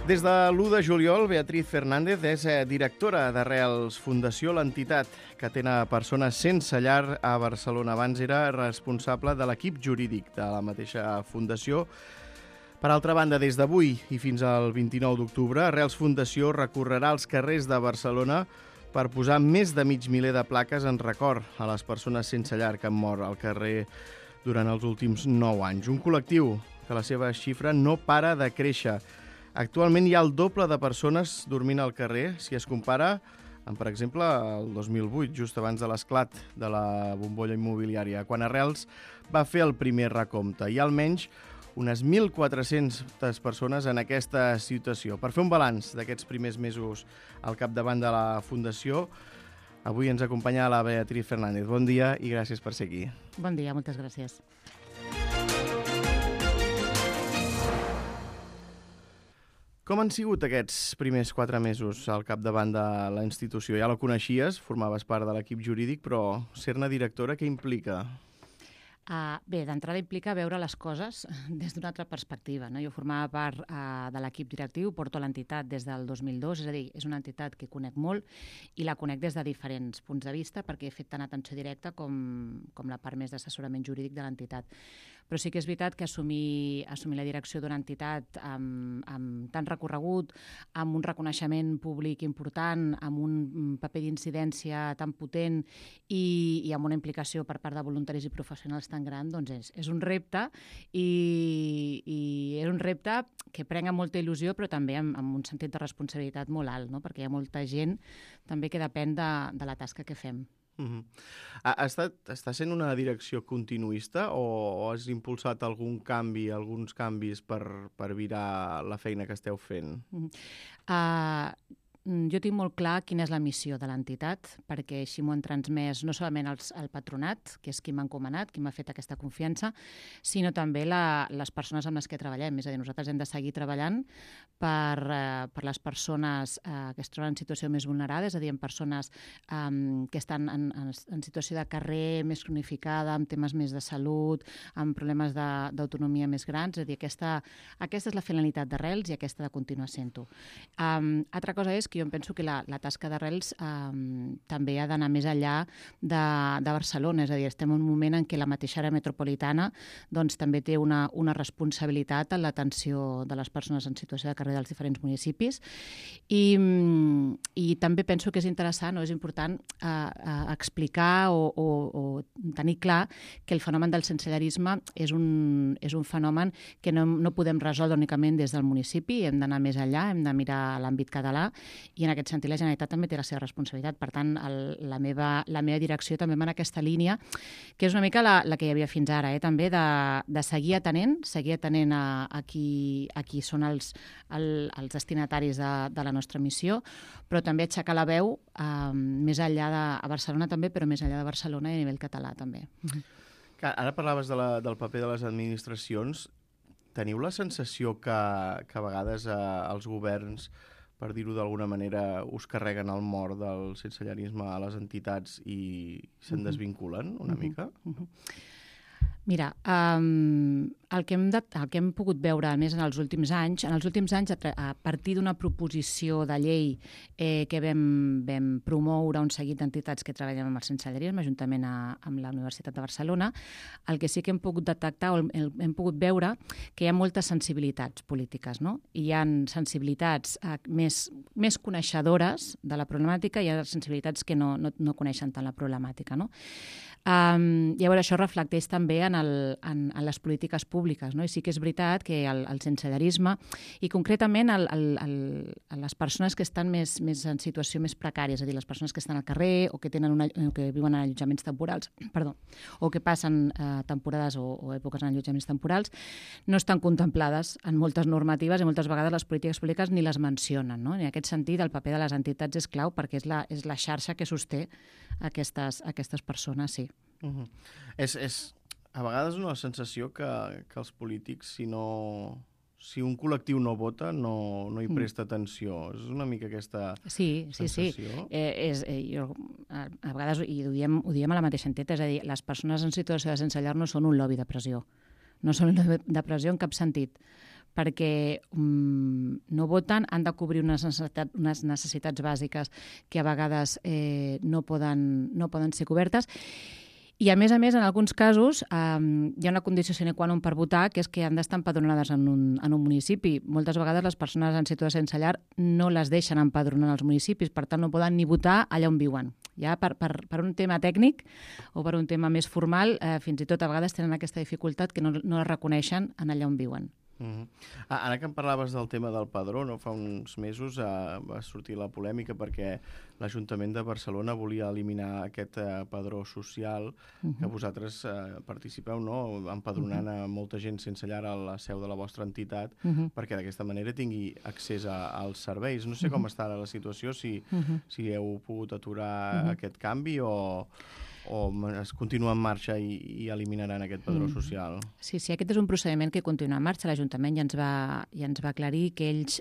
Des de l'1 de juliol, Beatriz Fernández és directora d'Arrels Fundació, l'entitat que atén a persones sense llar a Barcelona. Abans era responsable de l'equip jurídic de la mateixa fundació. Per altra banda, des d'avui i fins al 29 d'octubre, Arrels Fundació recorrerà els carrers de Barcelona per posar més de mig miler de plaques en record a les persones sense llar que han mort al carrer durant els últims 9 anys. Un col·lectiu que la seva xifra no para de créixer. Actualment hi ha el doble de persones dormint al carrer si es compara amb, per exemple, el 2008, just abans de l'esclat de la bombolla immobiliària, quan Arrels va fer el primer recompte. Hi ha almenys unes 1.400 persones en aquesta situació. Per fer un balanç d'aquests primers mesos al capdavant de la Fundació, avui ens acompanya la Beatriz Fernández. Bon dia i gràcies per ser aquí. Bon dia, moltes gràcies. Com han sigut aquests primers 4 mesos al capdavant de la institució? Ja la coneixies, formaves part de l'equip jurídic, però ser-ne directora, què implica? Bé, d'entrada implica veure les coses des d'una altra perspectiva, no? Jo formava part de l'equip directiu, porto l'entitat des del 2002, és a dir, és una entitat que conec molt i la conec des de diferents punts de vista perquè he fet tant atenció directa com la part més d'assessorament jurídic de l'entitat. Però sí que és veritat que assumir la direcció d'una entitat amb tant recorregut, amb un reconeixement públic important, amb un paper d'incidència tan potent i amb una implicació per part de voluntaris i professionals tan gran, doncs és un repte i és un repte que prenga molta il·lusió però també amb un sentit de responsabilitat molt alt, no? Perquè hi ha molta gent també que depèn de la tasca que fem. Està sent una direcció continuista o has impulsat alguns canvis per virar la feina que esteu fent? Jo tinc molt clar quina és la missió de l'entitat, perquè així m'ho han transmès no solament el patronat, que és qui m'ha encomanat, qui m'ha fet aquesta confiança, sinó també les persones amb les que treballem. És a dir, nosaltres hem de seguir treballant per les persones que es troben en situació més vulnerada, és a dir, en persones que estan en situació de carrer més cronificada, amb temes més de salut, amb problemes d'autonomia més grans. És a dir, aquesta és la finalitat d'Arrels i aquesta de continuar sent-ho. Altra cosa és que jo penso que la tasca d'Arrels també ha d'anar més enllà de Barcelona, és a dir, estem en un moment en què la mateixa àrea metropolitana doncs, també té una responsabilitat en l'atenció de les persones en situació de carrer dels diferents municipis i també penso que és interessant o és important explicar o tenir clar que el fenomen del sensellarisme és un fenomen que no podem resoldre únicament des del municipi, hem d'anar més enllà, hem de mirar l'àmbit català i en aquest sentit la Generalitat també té la seva responsabilitat. Per tant, la meva direcció també va en aquesta línia, que és una mica la que hi havia fins ara, també de seguir atenent a qui són els destinataris de la nostra missió, però també aixecar la veu més enllà a Barcelona també, però més enllà de Barcelona i a nivell català també. Ara parlaves del paper de les administracions. Teniu la sensació que a vegades els governs, per dir-ho d'alguna manera, us carreguen el mort del sensellarisme a les entitats i se'n desvinculen una mica? Mira, el que hem pogut veure més en els últims anys, a partir d'una proposició de llei que vam promoure un seguit d'entitats que treballen amb el sensellarisme, juntament amb la Universitat de Barcelona, el que sí que hem pogut detectar o hem pogut veure que hi ha moltes sensibilitats polítiques, no? Hi ha sensibilitats més coneixedores de la problemàtica i hi ha sensibilitats que no coneixen tant la problemàtica, no? Llavors això reflecteix també en les polítiques públiques, no? I sí que és veritat que el sensellarisme i concretament les persones que estan més en situació més precària, és a dir, les persones que estan al carrer o que viuen en allotjaments temporals, o que passen temporades o èpoques en allotjaments temporals, no estan contemplades en moltes normatives i moltes vegades les polítiques públiques ni les mencionen, no? En aquest sentit, el paper de les entitats és clau perquè és la xarxa que sosté aquestes persones, sí. És a vegades una sensació que els polítics, si un col·lectiu no vota, no hi presta atenció. És una mica aquesta sensació? Sí. A vegades ho diem a la mateixa entitat, és a dir, les persones en situació de sense llar no són un lobby de pressió. No són un lobby de pressió en cap sentit. perquè no voten, han de cobrir unes necessitats bàsiques que a vegades no poden ser cobertes. I, a més, en alguns casos hi ha una condició sine qua non per votar, que és que han d'estar empadronades en un municipi. Moltes vegades les persones en situació sense llar no les deixen empadronar en els municipis, per tant no poden ni votar allà on viuen. Ja per un tema tècnic o per un tema més formal, fins i tot a vegades tenen aquesta dificultat que no la reconeixen en allà on viuen. Ara que em parlaves del tema del padró, fa uns mesos va sortir la polèmica perquè l'Ajuntament de Barcelona volia eliminar aquest padró social que vosaltres participeu, empadronant a molta gent sense llar a la seu de la vostra entitat perquè d'aquesta manera tingui accés als serveis. No sé com està ara la situació, si heu pogut aturar aquest canvi o es continua en marxa i eliminaran aquest padró social? Sí, aquest és un procediment que continua en marxa. L'Ajuntament ja ens va aclarir que ells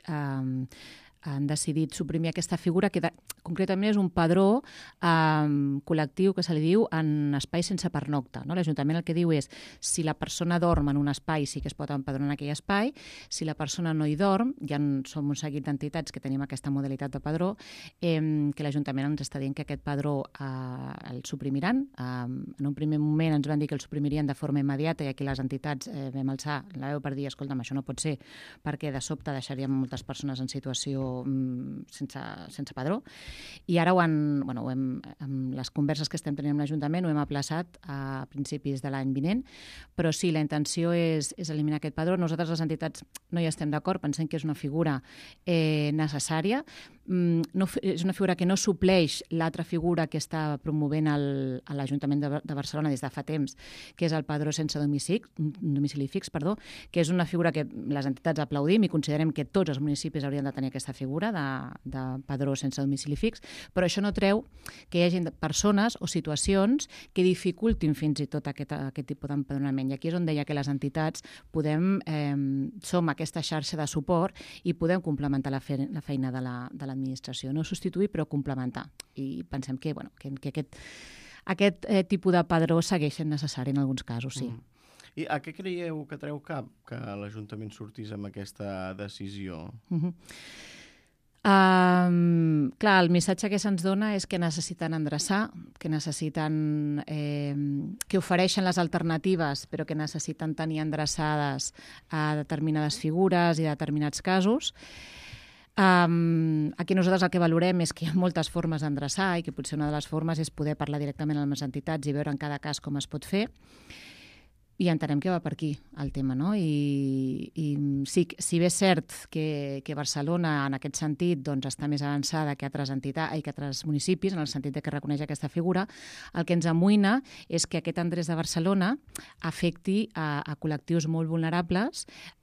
han decidit suprimir aquesta figura que concretament és un padró col·lectiu que se li diu en espai sense pernocta. L'Ajuntament el que diu és si la persona dorm en un espai sí que es pot empadronar en aquell espai, si la persona no hi dorm, ja som un seguit d'entitats que tenim aquesta modalitat de padró, que l'Ajuntament ens està dient que aquest padró el suprimiran. En un primer moment ens van dir que el suprimirien de forma immediata i aquí les entitats vam alçar la veu per dir, escolta'm, això no pot ser, perquè de sobte deixaríem moltes persones en situació sense padró. I ara amb les converses que estem tenint amb l'Ajuntament ho hem aplaçat a principis de l'any vinent, però sí, la intenció és eliminar aquest padró. Nosaltres, les entitats, no hi estem d'acord, pensem que és una figura necessària. És una figura que no supleix l'altra figura que està promovent l'Ajuntament de Barcelona des de fa temps, que és el padró sense domicili fix, que és una figura que les entitats aplaudim i considerem que tots els municipis haurien de tenir aquesta figura de padró sense domicili fix, però això no treu que hi hagi persones o situacions que dificultin fins i tot aquest tipus d'empadronament. I aquí és on deia que les entitats som aquesta xarxa de suport i podem complementar la feina de l'administració. No substituir, però complementar. I pensem que aquest tipus de padró segueix sent necessari en alguns casos, sí. I a què creieu que treu cap que l'Ajuntament sortís amb aquesta decisió? Clar, el missatge que se'ns dona és que necessiten endreçar, que necessiten que ofereixen les alternatives, però que necessiten tenir endreçades a determinades figures i a determinats casos. Aquí nosaltres el que valorem és que hi ha moltes formes d'endreçar i que potser una de les formes és poder parlar directament amb les entitats i veure en cada cas com es pot fer. I entenem que va per aquí el tema, no? I si bé és cert que Barcelona en aquest sentit està més avançada que altres entitats i que altres municipis, en el sentit que reconeix aquesta figura, el que ens amoïna és que aquest endreç de Barcelona afecti a col·lectius molt vulnerables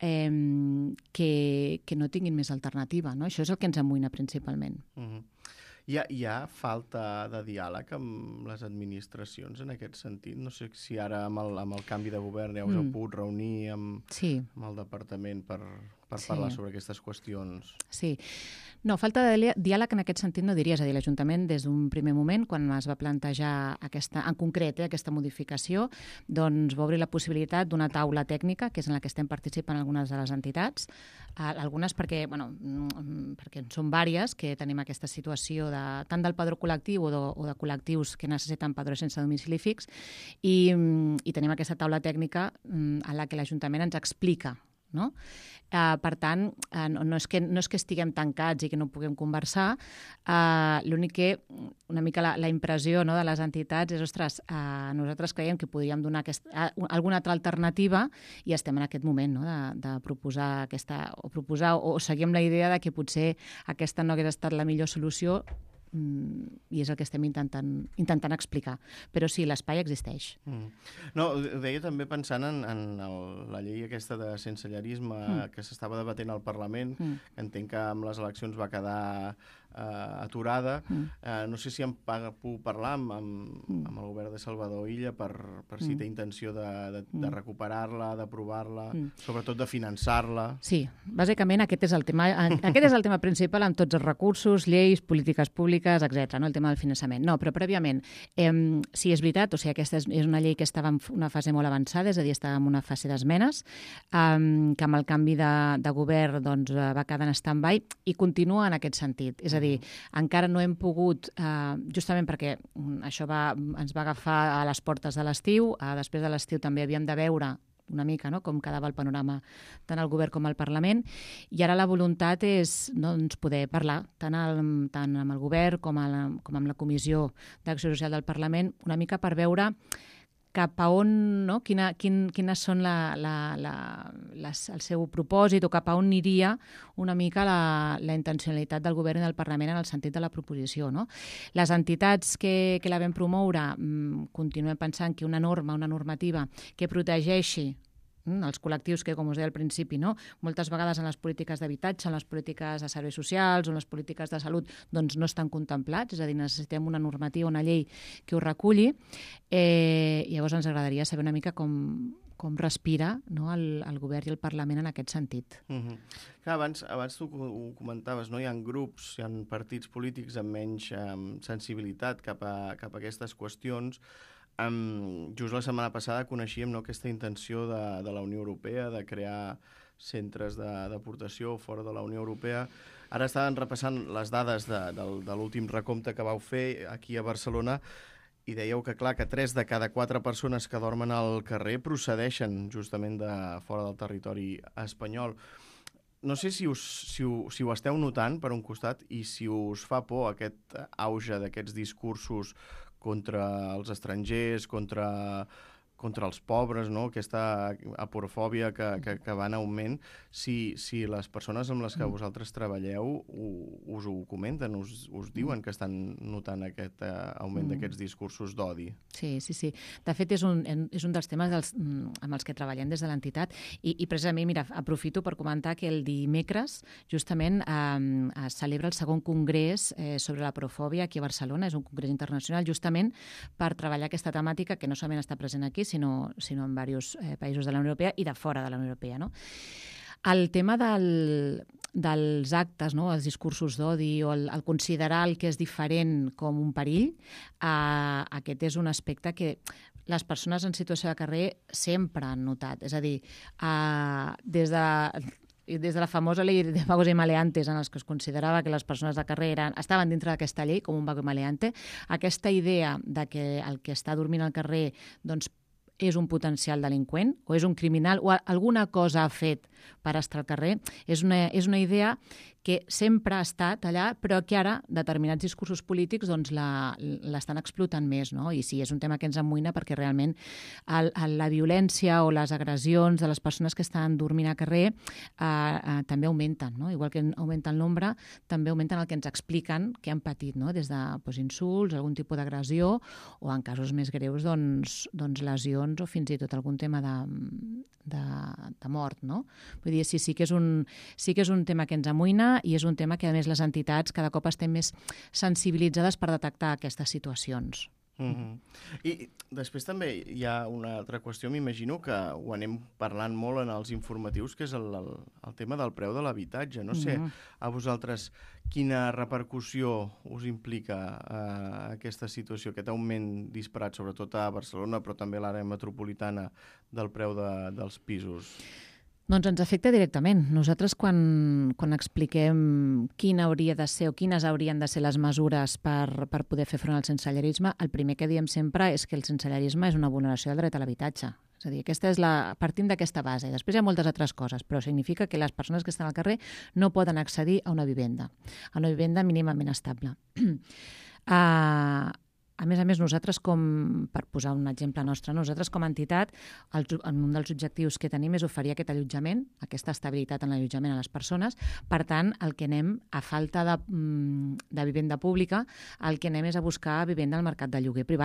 que no tinguin més alternativa, no? Això és el que ens amoïna principalment. Hi ha falta de diàleg amb les administracions en aquest sentit? No sé si ara amb el canvi de govern ja us heu pogut reunir amb el departament per parlar sobre aquestes qüestions. Sí. No, falta de diàleg en aquest sentit no diria. És a dir, l'Ajuntament des d'un primer moment, quan es va plantejar en concret aquesta modificació, doncs va obrir la possibilitat d'una taula tècnica, que és en la que estem participant algunes de les entitats, algunes perquè en són vàries, que tenim aquesta situació tant del padró col·lectiu o de col·lectius que necessiten padró sense domicili fix, i tenim aquesta taula tècnica en la que l'Ajuntament ens explica, no? Per tant, no és que estiguem tancats i que no puguem conversar, l'únic que una mica la impressió de les entitats és, ostres, nosaltres creiem que podríem donar alguna altra alternativa i estem en aquest moment de proposar o seguir amb la idea de que potser aquesta no hagués estat la millor solució i és el que estem intentant explicar. Però sí, l'espai existeix. No, ho deia també pensant en la llei aquesta de sensellarisme que s'estava debatent al Parlament, que entenc que amb les eleccions va quedar aturada. No sé si em puc parlar amb el govern de Salvador Illa per si té intenció de recuperar-la, d'aprovar-la, sobretot de finançar-la. Sí, bàsicament aquest és el tema principal amb tots els recursos, lleis, polítiques públiques, etc. No? El tema del finançament. No, però prèviament, sí, és veritat, o sigui, aquesta és una llei que estava en una fase molt avançada, és a dir, estava en una fase d'esmenes, que amb el canvi de govern doncs, va quedar en stand-by i continua en aquest sentit. És a dir, encara no hem pogut, justament perquè això ens va agafar a les portes de l'estiu, després de l'estiu també havíem de veure una mica, no?, com quedava el panorama tant al govern com al Parlament, i ara la voluntat és doncs, poder parlar tant amb el govern com amb la Comissió d'Acció Social del Parlament, una mica per veure cap a on, no?, quines són el seu propòsit o cap a on aniria una mica la intencionalitat del govern i del Parlament en el sentit de la proposició. No? Les entitats que la vam promoure continuem pensant que una normativa que protegeixi els col·lectius que, com us deia al principi, no? Moltes vegades en les polítiques d'habitatge, en les polítiques de serveis socials o en les polítiques de salut doncs no estan contemplats, és a dir, necessitem una normativa, una llei que ho reculli. Llavors ens agradaria saber una mica com respira, no, el govern i el Parlament en aquest sentit. Clar, abans tu ho comentaves, no? Hi ha grups, hi ha partits polítics amb menys sensibilitat cap a aquestes qüestions. Just la setmana passada coneixíem, no, aquesta intenció de la Unió Europea de crear centres de deportació fora de la Unió Europea. Ara estaven repassant les dades de l'últim recompte que vau fer aquí a Barcelona i dèieu que, clar, que 3 de cada 4 persones que dormen al carrer procedeixen justament de fora del territori espanyol. No sé si ho esteu notant, per un costat, i si us fa por aquest auge d'aquests discursos contra els estrangers, contra els pobres, no? Aquesta aporofòbia que va en augment. Si les persones amb les que vosaltres treballeu us ho comenten, us diuen que estan notant aquest augment d'aquests discursos d'odi. Sí. De fet, és un dels temes amb els que treballem des de l'entitat i precisament, mira, aprofito per comentar que el dimecres justament es celebra el segon congrés sobre l'aporofòbia aquí a Barcelona. És un congrés internacional justament per treballar aquesta temàtica que no solament està present aquí, sinó en diversos països de la Unió Europea i de fora de la Unió Europea. No? El tema dels actes, no? Els discursos d'odi o el considerar el que és diferent com un perill, aquest és un aspecte que les persones en situació de carrer sempre han notat. És a dir, des de la famosa llei de vagos y maleantes, en els que es considerava que les persones de carrer estaven dintre d'aquesta llei com un vago y maleante, aquesta idea de que el que està dormint al carrer doncs, és un potencial delinqüent o és un criminal o alguna cosa ha fet per estar al carrer, és una idea que sempre ha estat allà, però que ara determinats discursos polítics doncs, l'estan explotant més. No? I sí, és un tema que ens amoïna perquè realment la violència o les agressions de les persones que estan dormint al carrer també augmenten. No? Igual que augmenta el nombre, també augmenten el que ens expliquen que han patit, no? Des de insults, algun tipus d'agressió o en casos més greus doncs lesions o fins i tot algun tema de mort. No? Vull dir, sí que és un tema que ens amoïna i és un tema que, a més, les entitats cada cop estem més sensibilitzades per detectar aquestes situacions. I després també hi ha una altra qüestió, m'imagino que ho anem parlant molt en els informatius, que és el tema del preu de l'habitatge. No sé a vosaltres quina repercussió us implica aquesta situació, aquest augment disparat, sobretot a Barcelona, però també a l'àrea metropolitana, del preu dels pisos. Doncs ens afecta directament. Nosaltres, quan expliquem quin hauria de ser o quines haurien de ser les mesures per poder fer front al sensellarisme, el primer que diem sempre és que el sensellarisme és una vulneració del dret a l'habitatge. És a dir, partim d'aquesta base. Després hi ha moltes altres coses, però significa que les persones que estan al carrer no poden accedir a una vivenda mínimament estable. A més, nosaltres, per posar un exemple nostre, nosaltres com a entitat, un dels objectius que tenim és oferir aquest allotjament, aquesta estabilitat en l'allotjament a les persones. Per tant, el que anem, a falta de vivenda pública, el que anem és a buscar vivenda al mercat de lloguer privat.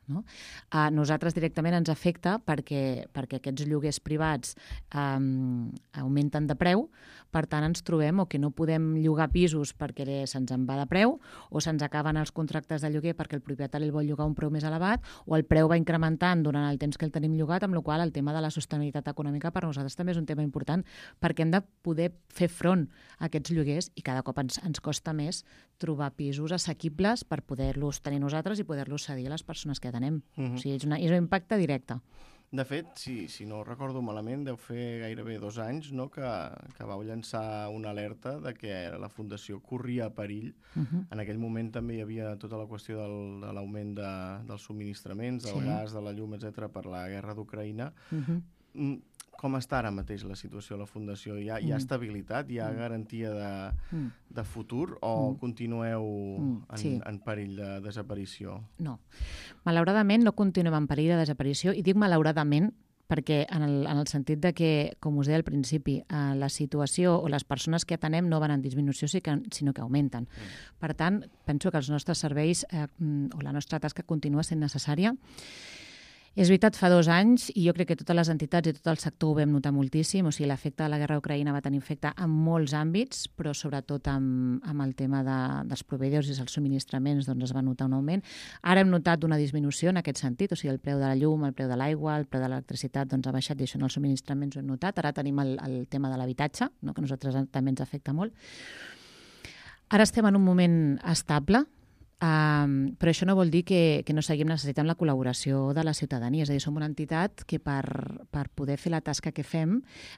no? A nosaltres directament ens afecta perquè aquests lloguers privats augmenten de preu, per tant ens trobem o que no podem llogar pisos perquè se'ns en va de preu, o se'ns acaben els contractes de lloguer perquè el propietari el vol llogar a un preu més elevat, o el preu va incrementant durant el temps que el tenim llogat, amb la qual cosa el tema de la sostenibilitat econòmica per nosaltres també és un tema important, perquè hem de poder fer front a aquests lloguers i cada cop ens costa més trobar pisos assequibles per poder-los tenir nosaltres i poder-los cedir a les persones que atenem. O sigui, és un impacte directe. De fet, si no recordo malament, deu fer gairebé 2 anys, no?, que vau llançar una alerta de que la Fundació corria perill. En aquell moment també hi havia tota la qüestió de l'augment dels subministraments, del gas, de la llum, etc., per la guerra d'Ucraïna. Com està ara mateix la situació a la Fundació? Hi ha estabilitat? Hi ha garantia de futur? O continueu en perill de desaparició? No. Malauradament no continuem en perill de desaparició, i dic malauradament perquè en el sentit de que, com us deia al principi, la situació o les persones que atenem no van en disminució, sinó que augmenten. Per tant, penso que els nostres serveis o la nostra tasca continua sent necessària. És veritat, fa 2 anys, i jo crec que totes les entitats i tot el sector ho vam notar moltíssim, o sigui, l'efecte de la guerra d'Ucraïna va tenir efecte en molts àmbits, però sobretot amb el tema dels proveïdors i els subministraments doncs es va notar un augment. Ara hem notat una disminució en aquest sentit, o sigui, el preu de la llum, el preu de l'aigua, el preu de l'electricitat doncs ha baixat, i això en els subministraments ho hem notat. Ara tenim el tema de l'habitatge, no?, que a nosaltres també ens afecta molt. Ara estem en un moment estable, però això no vol dir que no seguim necessitant la col·laboració de la ciutadania. És a dir, som una entitat que per poder fer la tasca que fem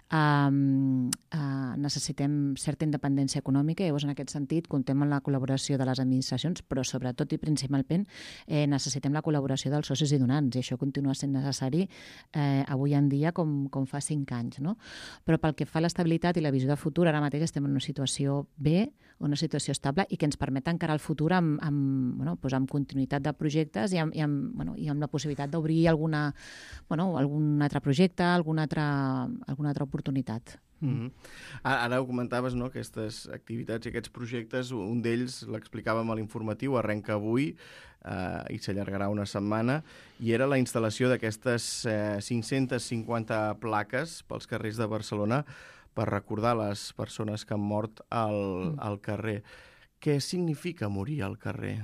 necessitem certa independència econòmica, i llavors en aquest sentit comptem amb la col·laboració de les administracions, però sobretot i principalment necessitem la col·laboració dels socis i donants, i això continua sent necessari avui en dia com fa 5 anys. No? Però pel que fa a l'estabilitat i la visió de futur, ara mateix estem en una situació bé, una situació estable, i que ens permet encarar el futur amb continuïtat de projectes i amb la possibilitat d'obrir algun altre projecte, alguna altra oportunitat. Ara ho comentaves, no?, aquestes activitats i aquests projectes, un d'ells, l'explicàvem a l'informatiu, arrenca avui i s'allargarà una setmana, i era la instal·lació d'aquestes 550 plaques pels carrers de Barcelona per recordar les persones que han mort al carrer. Què significa morir al carrer?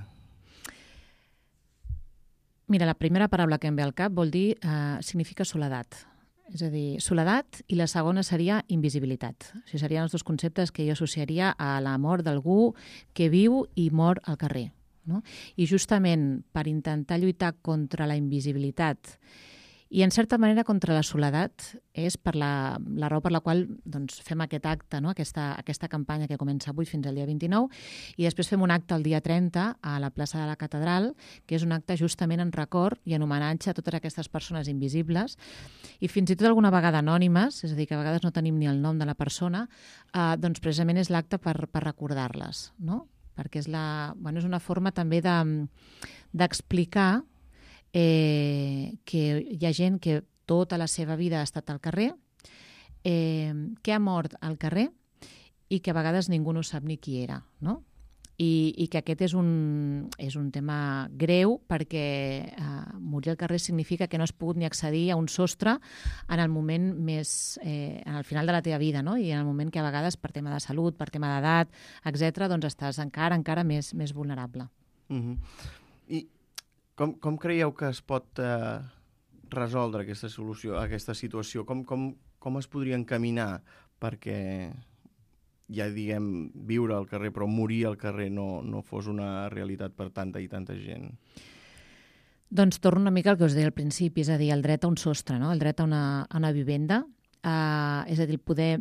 Mira, la primera paraula que em ve al cap significa soledat. És a dir, soledat, i la segona seria invisibilitat. O sigui, serien els 2 conceptes que jo associaria a la mort d'algú que viu i mor al carrer. No? I justament per intentar lluitar contra la invisibilitat i, en certa manera, contra la soledat, és per la raó per la qual doncs, fem aquest acte, no? aquesta campanya que comença avui fins al dia 29, i després fem un acte el dia 30 a la plaça de la Catedral, que és un acte justament en record i en homenatge a totes aquestes persones invisibles, i fins i tot alguna vegada anònimes, és a dir, que a vegades no tenim ni el nom de la persona, doncs precisament és l'acte per recordar-les, no? Perquè és una forma també d'explicar que hi ha gent que tota la seva vida ha estat al carrer, que ha mort al carrer i que a vegades ningú no sap ni qui era, no? I que aquest és un tema greu, perquè morir al carrer significa que no has pogut ni accedir a un sostre en el moment més en el final de la teva vida, no? I en el moment que a vegades per tema de salut, per tema d'edat, etc., doncs estàs encara més vulnerable. I com creieu que es pot resoldre aquesta situació? Com es podria encaminar perquè, ja diguem, viure al carrer, però morir al carrer no fos una realitat per tanta i tanta gent? Doncs torno una mica al que us deia al principi, és a dir, el dret a un sostre, no? El dret a una vivenda, és a dir, el poder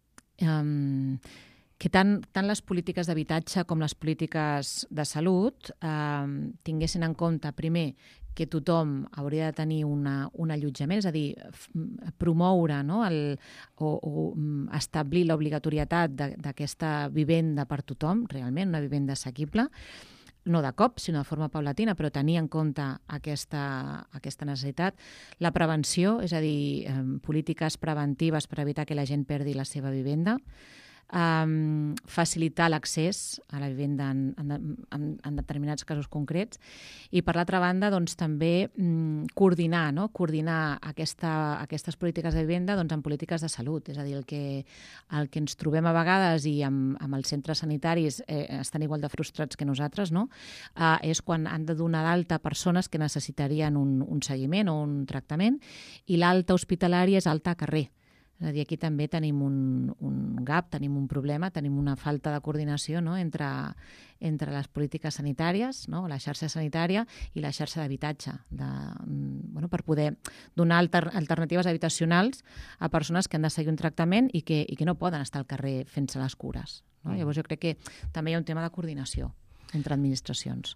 que tant les polítiques d'habitatge com les polítiques de salut tinguessin en compte, primer, que tothom hauria de tenir un allotjament, és a dir, promoure, no? o establir l'obligatorietat d'aquesta vivenda per tothom, realment, una vivenda assequible, no de cop, sinó de forma paulatina, però tenir en compte aquesta necessitat. La prevenció, és a dir, polítiques preventives per evitar que la gent perdi la seva vivenda. facilitar l'accés a la vivenda en determinats casos concrets, i per l'altra banda doncs, també coordinar aquestes polítiques de vivenda doncs, amb polítiques de salut. És a dir, el que ens trobem a vegades i amb els centres sanitaris estan igual de frustrats que nosaltres, no? És quan han de donar d'alta persones que necessitarien un seguiment o un tractament, i l'alta hospitalària és alta a carrer. És a dir, aquí també tenim un gap, tenim un problema, tenim una falta de coordinació, no? entre les polítiques sanitàries, no? La xarxa sanitària i la xarxa d'habitatge, per poder donar alternatives habitacionals a persones que han de seguir un tractament i que no poden estar al carrer fent-se les cures. No? Llavors jo crec que també hi ha un tema de coordinació entre administracions.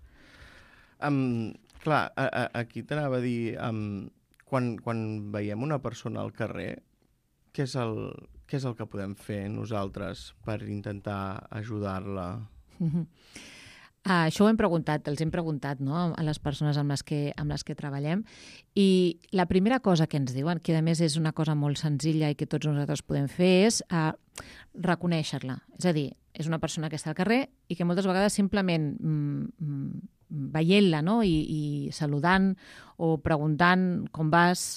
Clar, aquí t'anava a dir, quan veiem una persona al carrer, què és el que podem fer nosaltres per intentar ajudar-la? Això els hem preguntat, no? A les persones amb les que treballem, i la primera cosa que ens diuen, que a més és una cosa molt senzilla i que tots nosaltres podem fer, és reconèixer-la. És a dir, és una persona que està al carrer i que moltes vegades simplement veient-la, no? I saludant o preguntant com vas,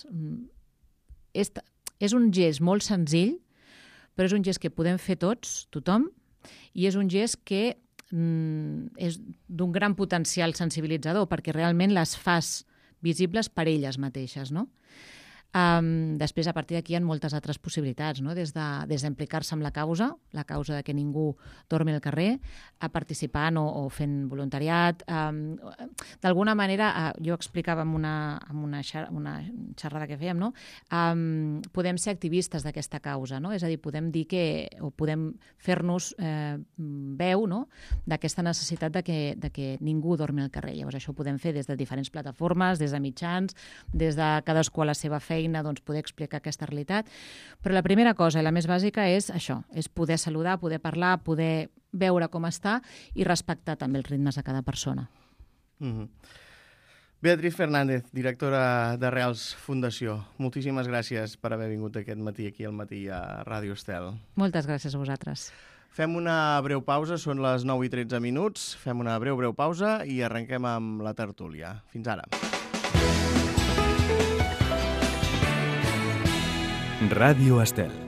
és un gest molt senzill, però és un gest que podem fer tothom, i és un gest que és d'un gran potencial sensibilitzador, perquè realment les fas visibles per elles mateixes, no? Després, a partir d'aquí, hi ha moltes altres possibilitats, no? Des d'implicar-se amb la causa de que ningú dormi al carrer, a participant o fent voluntariat. D'alguna manera, jo explicava en una xerrada que fèiem, no? Podem ser activistes d'aquesta causa, no? És a dir, podem dir o podem fer-nos veu, no? D'aquesta necessitat de que ningú dormi al carrer. Llavors, això ho podem fer des de diferents plataformes, des de mitjans, des de cadascú a la seva feina, doncs, poder explicar aquesta realitat. Però la primera cosa i la més bàsica és això, és poder saludar, poder parlar, poder veure com està i respectar també els ritmes de cada persona. Beatriz Fernández, directora de Reals Fundació, moltíssimes gràcies per haver vingut aquest matí aquí al matí a Ràdio Estel. Moltes gràcies a vosaltres. Fem una breu pausa, són les 9:13 minuts, fem una breu pausa i arrenquem amb la tertúlia. Fins ara. Ràdio Estel.